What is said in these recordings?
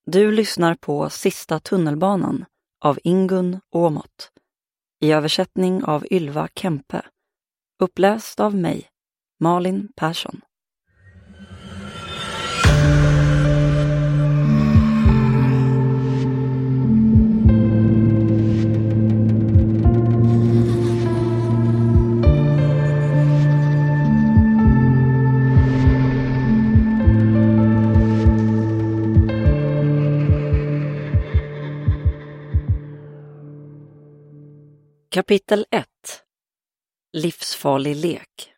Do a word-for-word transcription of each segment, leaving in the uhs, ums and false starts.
Du lyssnar på Sista tunnelbanan av Ingun Åmot. I översättning av Ylva Kempe. Uppläst av mig, Malin Persson. Kapitel ett. Livsfarlig lek.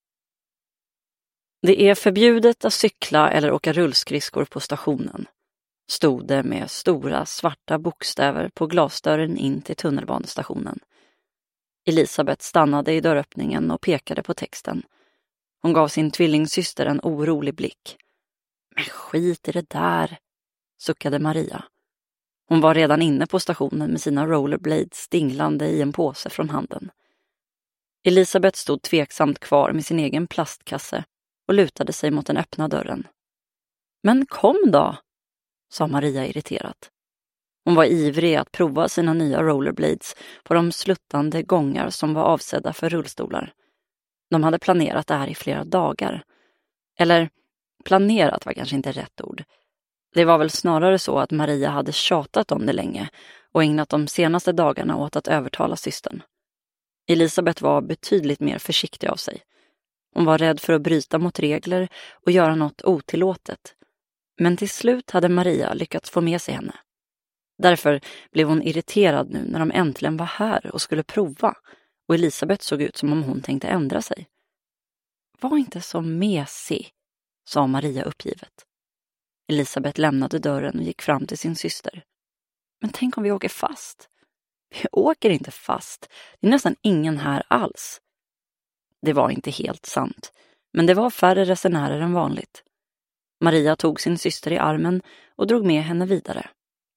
Det är förbjudet att cykla eller åka rullskridskor på stationen, stod det med stora svarta bokstäver på glasdörren in till tunnelbanestationen. Elisabeth stannade i dörröppningen och pekade på texten. Hon gav sin tvillingsyster en orolig blick. Men skit i det där, suckade Maria. Hon var redan inne på stationen med sina rollerblades dinglande i en påse från handen. Elisabeth stod tveksamt kvar med sin egen plastkasse och lutade sig mot den öppna dörren. Men kom då, sa Maria irriterat. Hon var ivrig att prova sina nya rollerblades på de sluttande gångar som var avsedda för rullstolar. De hade planerat det här i flera dagar. Eller planerat var kanske inte rätt ord. Det var väl snarare så att Maria hade tjatat om det länge och ägnat de senaste dagarna åt att övertala systern. Elisabeth var betydligt mer försiktig av sig. Hon var rädd för att bryta mot regler och göra något otillåtet. Men till slut hade Maria lyckats få med sig henne. Därför blev hon irriterad nu när de äntligen var här och skulle prova, och Elisabeth såg ut som om hon tänkte ändra sig. Var inte så mesig, sa Maria uppgivet. Elisabeth lämnade dörren och gick fram till sin syster. Men tänk om vi åker fast? Vi åker inte fast. Det är nästan ingen här alls. Det var inte helt sant, men det var färre resenärer än vanligt. Maria tog sin syster i armen och drog med henne vidare.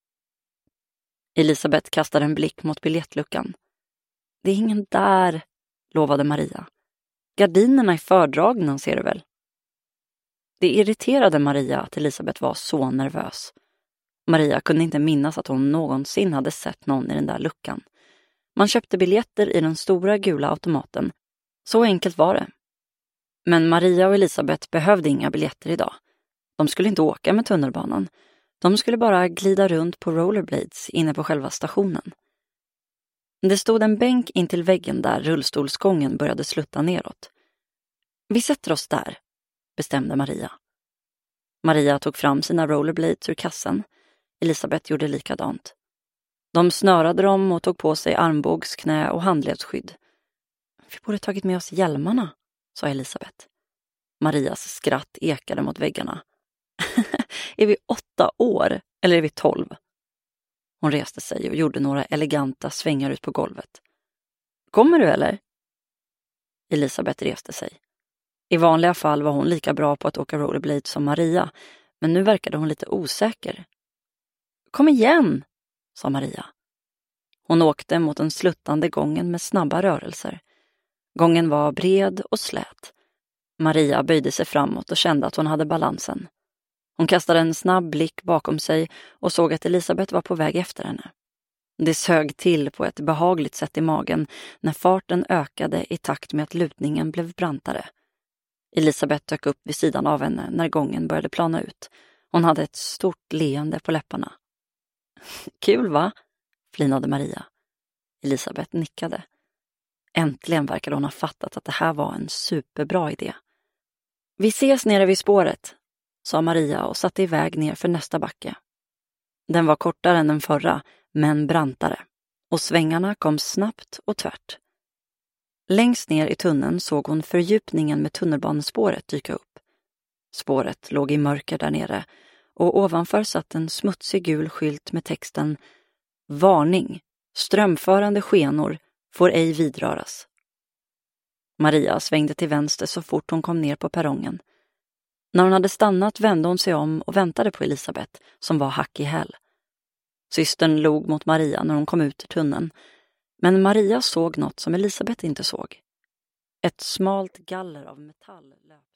Elisabeth kastade en blick mot biljettluckan. Det är ingen där, lovade Maria. Gardinerna är fördragna, ser du väl? Det irriterade Maria att Elisabeth var så nervös. Maria kunde inte minnas att hon någonsin hade sett någon i den där luckan. Man köpte biljetter i den stora gula automaten. Så enkelt var det. Men Maria och Elisabeth behövde inga biljetter idag. De skulle inte åka med tunnelbanan. De skulle bara glida runt på rollerblades inne på själva stationen. Det stod en bänk in till väggen där rullstolsgången började slutta neråt. Vi sätter oss där, bestämde Maria. Maria tog fram sina rollerblades ur kassen. Elisabeth gjorde likadant. De snörade dem och tog på sig armbågs-, knä- och handledsskydd. Vi borde tagit med oss hjälmarna, sa Elisabeth. Marias skratt ekade mot väggarna. Är vi åtta år eller är vi tolv? Hon reste sig och gjorde några eleganta svängar ut på golvet. Kommer du eller? Elisabeth reste sig. I vanliga fall var hon lika bra på att åka rollerblades som Maria, men nu verkade hon lite osäker. Kom igen, sa Maria. Hon åkte mot den sluttande gången med snabba rörelser. Gången var bred och slät. Maria böjde sig framåt och kände att hon hade balansen. Hon kastade en snabb blick bakom sig och såg att Elisabeth var på väg efter henne. Det sög till på ett behagligt sätt i magen när farten ökade i takt med att lutningen blev brantare. Elisabeth dök upp vid sidan av henne när gången började plana ut. Hon hade ett stort leende på läpparna. Kul va? Flinade Maria. Elisabeth nickade. Äntligen verkade hon ha fattat att det här var en superbra idé. Vi ses nere vid spåret, sa Maria och satte iväg ner för nästa backe. Den var kortare än den förra, men brantare, och svängarna kom snabbt och tvärt. Längst ner i tunneln såg hon fördjupningen med tunnelbanespåret dyka upp. Spåret låg i mörker där nere, och ovanför satt en smutsig gul skylt med texten Varning, strömförande skenor får ej vidröras. Maria svängde till vänster så fort hon kom ner på perrongen. När hon hade stannat vände hon sig om och väntade på Elisabeth, som var hack i häl. Systern log mot Maria när hon kom ut ur tunneln, men Maria såg något som Elisabeth inte såg. Ett smalt galler av metall löp.